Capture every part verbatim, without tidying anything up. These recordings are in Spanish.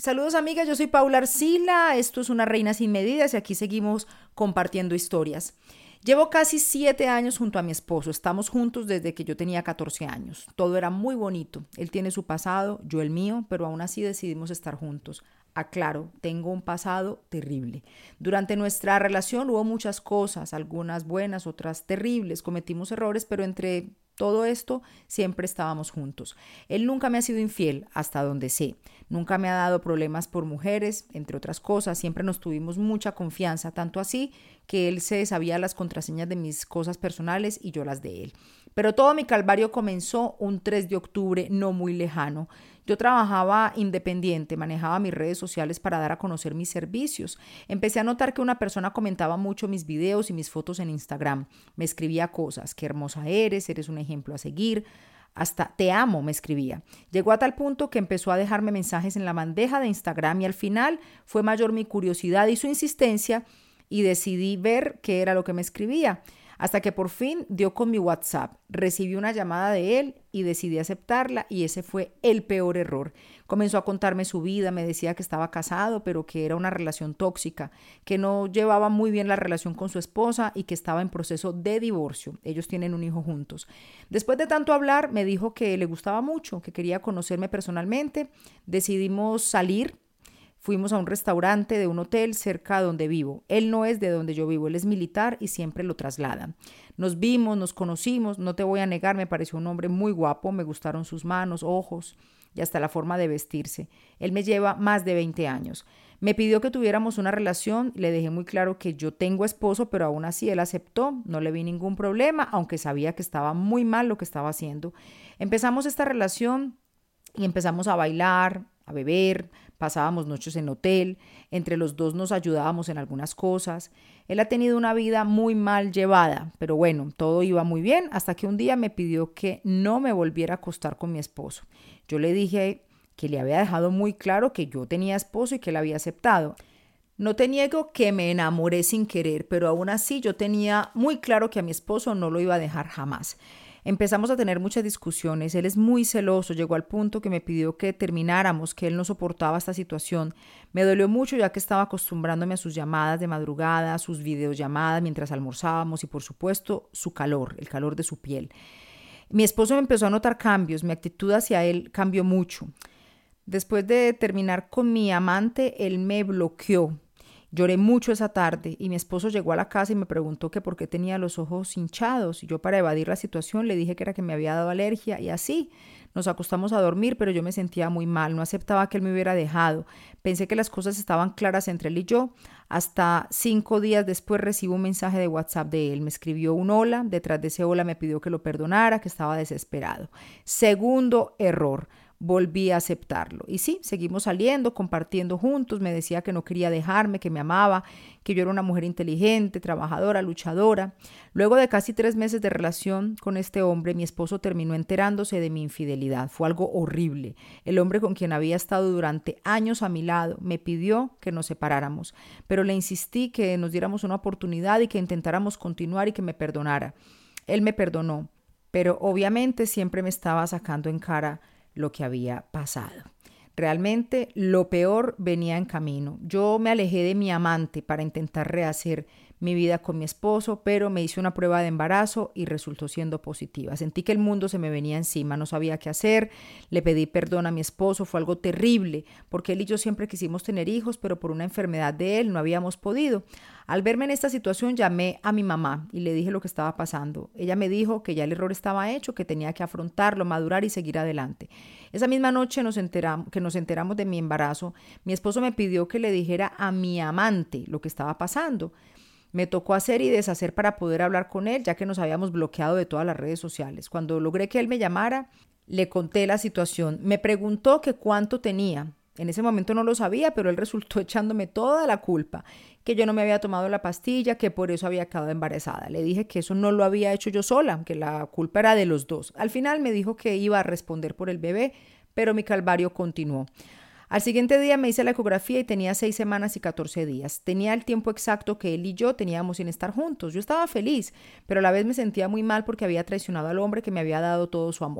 Saludos amigas, yo soy Paula Arcila, esto es Una Reina Sin Medidas y aquí seguimos compartiendo historias. Llevo casi siete años junto a mi esposo, estamos juntos desde que yo tenía catorce años. Todo era muy bonito, él tiene su pasado, yo el mío, pero aún así decidimos estar juntos. Aclaro, tengo un pasado terrible. Durante nuestra relación hubo muchas cosas, algunas buenas, otras terribles, cometimos errores, pero entre todo esto siempre estábamos juntos. Él nunca me ha sido infiel, hasta donde sé. Nunca me ha dado problemas por mujeres, entre otras cosas. Siempre nos tuvimos mucha confianza, tanto así que él se sabía las contraseñas de mis cosas personales y yo las de él. Pero todo mi calvario comenzó un tres de octubre no muy lejano. Yo trabajaba independiente, manejaba mis redes sociales para dar a conocer mis servicios. Empecé a notar que una persona comentaba mucho mis videos y mis fotos en Instagram. Me escribía cosas, qué hermosa eres, eres un ejemplo a seguir. Hasta te amo me escribía. Llegó a tal punto que empezó a dejarme mensajes en la bandeja de Instagram y al final fue mayor mi curiosidad y su insistencia y decidí ver qué era lo que me escribía. Hasta que por fin dio con mi WhatsApp. Recibí una llamada de él y decidí aceptarla y ese fue el peor error. Comenzó a contarme su vida, me decía que estaba casado, pero que era una relación tóxica, que no llevaba muy bien la relación con su esposa y que estaba en proceso de divorcio. Ellos tienen un hijo juntos. Después de tanto hablar, me dijo que le gustaba mucho, que quería conocerme personalmente. Decidimos salir. Fuimos a un restaurante de un hotel cerca de donde vivo. Él no es de donde yo vivo, él es militar y siempre lo trasladan. Nos vimos, nos conocimos, no te voy a negar, me pareció un hombre muy guapo, me gustaron sus manos, ojos y hasta la forma de vestirse. Él me lleva más de veinte años. Me pidió que tuviéramos una relación, le dejé muy claro que yo tengo esposo, pero aún así él aceptó, no le vi ningún problema, aunque sabía que estaba muy mal lo que estaba haciendo. Empezamos esta relación y empezamos a bailar, a beber, pasábamos noches en hotel, entre los dos nos ayudábamos en algunas cosas. Él ha tenido una vida muy mal llevada, pero bueno, todo iba muy bien hasta que un día me pidió que no me volviera a acostar con mi esposo. Yo le dije que le había dejado muy claro que yo tenía esposo y que él había aceptado. No te niego que me enamoré sin querer, pero aún así yo tenía muy claro que a mi esposo no lo iba a dejar jamás. Empezamos a tener muchas discusiones, él es muy celoso, llegó al punto que me pidió que termináramos, que él no soportaba esta situación. Me dolió mucho ya que estaba acostumbrándome a sus llamadas de madrugada, a sus videollamadas mientras almorzábamos y por supuesto su calor, el calor de su piel. Mi esposo me empezó a notar cambios, mi actitud hacia él cambió mucho. Después de terminar con mi amante, él me bloqueó. Lloré mucho esa tarde y mi esposo llegó a la casa y me preguntó que por qué tenía los ojos hinchados y yo para evadir la situación le dije que era que me había dado alergia y así nos acostamos a dormir, pero yo me sentía muy mal, no aceptaba que él me hubiera dejado. Pensé que las cosas estaban claras entre él y yo. Hasta cinco días después recibo un mensaje de WhatsApp de él. Me escribió un hola, detrás de ese hola me pidió que lo perdonara, que estaba desesperado. Segundo error. Volví a aceptarlo. Y sí, seguimos saliendo, compartiendo juntos. Me decía que no quería dejarme, que me amaba, que yo era una mujer inteligente, trabajadora, luchadora. Luego de casi tres meses de relación con este hombre, mi esposo terminó enterándose de mi infidelidad. Fue algo horrible. El hombre con quien había estado durante años a mi lado me pidió que nos separáramos, pero le insistí que nos diéramos una oportunidad y que intentáramos continuar y que me perdonara. Él me perdonó, pero obviamente siempre me estaba sacando en cara lo que había pasado. Realmente lo peor venía en camino. Yo me alejé de mi amante para intentar rehacer mi vida con mi esposo, pero me hice una prueba de embarazo y resultó siendo positiva. Sentí que el mundo se me venía encima, no sabía qué hacer, le pedí perdón a mi esposo, fue algo terrible, porque él y yo siempre quisimos tener hijos, pero por una enfermedad de él no habíamos podido. Al verme en esta situación llamé a mi mamá y le dije lo que estaba pasando. Ella me dijo que ya el error estaba hecho, que tenía que afrontarlo, madurar y seguir adelante. Esa misma noche nos enteramos, que nos enteramos de mi embarazo, mi esposo me pidió que le dijera a mi amante lo que estaba pasando. Me tocó hacer y deshacer para poder hablar con él, ya que nos habíamos bloqueado de todas las redes sociales. Cuando logré que él me llamara, le conté la situación. Me preguntó que cuánto tenía. En ese momento no lo sabía, pero él resultó echándome toda la culpa, que yo no me había tomado la pastilla, que por eso había quedado embarazada. Le dije que eso no lo había hecho yo sola, que la culpa era de los dos. Al final me dijo que iba a responder por el bebé, pero mi calvario continuó. Al siguiente día me hice la ecografía y tenía seis semanas y catorce días. Tenía el tiempo exacto que él y yo teníamos sin estar juntos. Yo estaba feliz, pero a la vez me sentía muy mal porque había traicionado al hombre que me había dado todo su amor.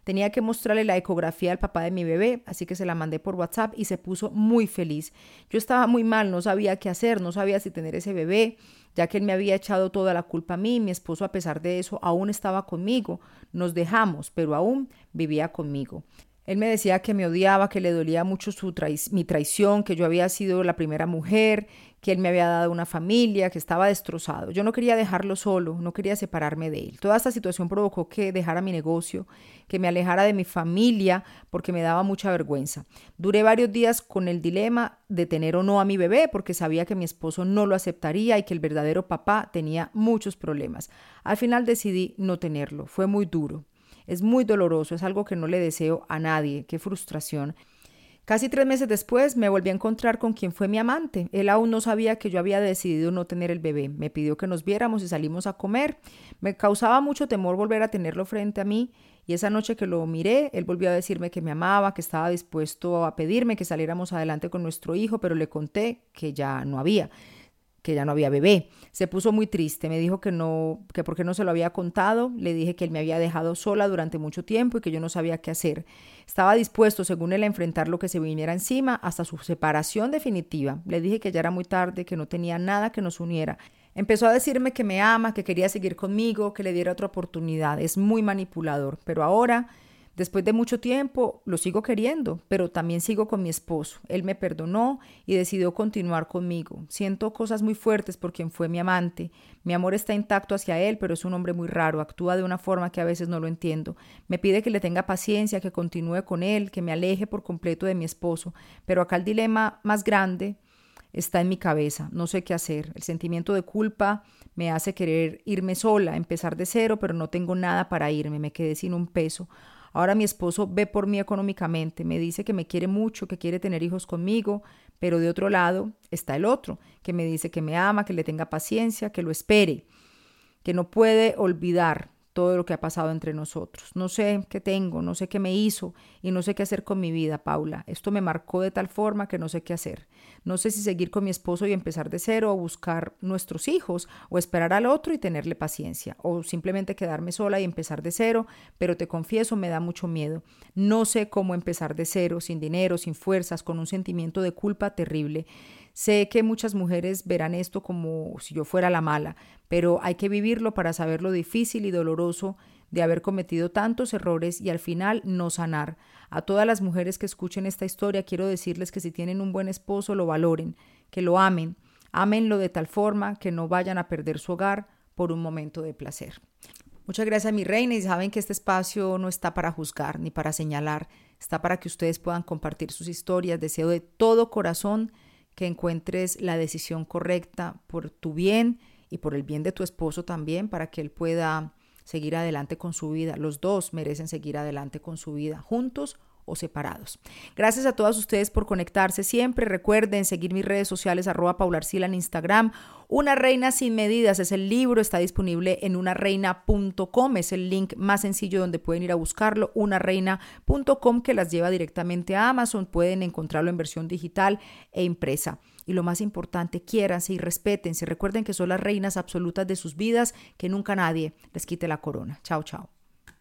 Tenía que mostrarle la ecografía al papá de mi bebé, así que se la mandé por WhatsApp y se puso muy feliz. Yo estaba muy mal, no sabía qué hacer, no sabía si tener ese bebé, ya que él me había echado toda la culpa a mí. Mi esposo, a pesar de eso, aún estaba conmigo. Nos dejamos, pero aún vivía conmigo. Él me decía que me odiaba, que le dolía mucho su trai- mi traición, que yo había sido la primera mujer, que él me había dado una familia, que estaba destrozado. Yo no quería dejarlo solo, no quería separarme de él. Toda esta situación provocó que dejara mi negocio, que me alejara de mi familia, porque me daba mucha vergüenza. Duré varios días con el dilema de tener o no a mi bebé, porque sabía que mi esposo no lo aceptaría y que el verdadero papá tenía muchos problemas. Al final decidí no tenerlo. Fue muy duro. Es muy doloroso, es algo que no le deseo a nadie. Qué frustración. Casi tres meses después me volví a encontrar con quien fue mi amante. Él aún no sabía que yo había decidido no tener el bebé. Me pidió que nos viéramos y salimos a comer. Me causaba mucho temor volver a tenerlo frente a mí, y esa noche que lo miré, él volvió a decirme que me amaba, que estaba dispuesto a pedirme que saliéramos adelante con nuestro hijo, pero le conté que ya no había. que ya no había bebé. Se puso muy triste, me dijo que no, que por qué no se lo había contado. Le dije que él me había dejado sola durante mucho tiempo y que yo no sabía qué hacer. Estaba dispuesto, según él, a enfrentar lo que se viniera encima hasta su separación definitiva. Le dije que ya era muy tarde, que no tenía nada que nos uniera. Empezó a decirme que me ama, que quería seguir conmigo, que le diera otra oportunidad. Es muy manipulador, pero ahora, después de mucho tiempo, lo sigo queriendo, pero también sigo con mi esposo. Él me perdonó y decidió continuar conmigo. Siento cosas muy fuertes por quien fue mi amante. Mi amor está intacto hacia él, pero es un hombre muy raro. Actúa de una forma que a veces no lo entiendo. Me pide que le tenga paciencia, que continúe con él, que me aleje por completo de mi esposo. Pero acá el dilema más grande está en mi cabeza. No sé qué hacer. El sentimiento de culpa me hace querer irme sola, empezar de cero, pero no tengo nada para irme. Me quedé sin un peso. Ahora mi esposo ve por mí económicamente, me dice que me quiere mucho, que quiere tener hijos conmigo, pero de otro lado está el otro, que me dice que me ama, que le tenga paciencia, que lo espere, que no puede olvidar todo lo que ha pasado entre nosotros. No sé qué tengo, no sé qué me hizo y no sé qué hacer con mi vida, Paula. Esto me marcó de tal forma que no sé qué hacer. No sé si seguir con mi esposo y empezar de cero o buscar nuestros hijos o esperar al otro y tenerle paciencia o simplemente quedarme sola y empezar de cero, pero te confieso, me da mucho miedo. No sé cómo empezar de cero, sin dinero, sin fuerzas, con un sentimiento de culpa terrible. Sé que muchas mujeres verán esto como si yo fuera la mala, pero hay que vivirlo para saber lo difícil y doloroso de haber cometido tantos errores y al final no sanar. A todas las mujeres que escuchen esta historia quiero decirles que si tienen un buen esposo lo valoren, que lo amen, ámenlo de tal forma que no vayan a perder su hogar por un momento de placer. Muchas gracias, mi reina, y saben que este espacio no está para juzgar ni para señalar, está para que ustedes puedan compartir sus historias. Deseo de todo corazón que encuentres la decisión correcta por tu bien y por el bien de tu esposo también, para que él pueda seguir adelante con su vida. Los dos merecen seguir adelante con su vida, juntos o separados. Gracias a todas ustedes por conectarse siempre. Recuerden seguir mis redes sociales, arroba Paula Arcila en Instagram. Una Reina Sin Medidas es el libro, está disponible en una reina punto com, es el link más sencillo donde pueden ir a buscarlo, una reina punto com, que las lleva directamente a Amazon. Pueden encontrarlo en versión digital e impresa. Y lo más importante, quiéranse y respétense. Recuerden que son las reinas absolutas de sus vidas, que nunca nadie les quite la corona. Chao, chao.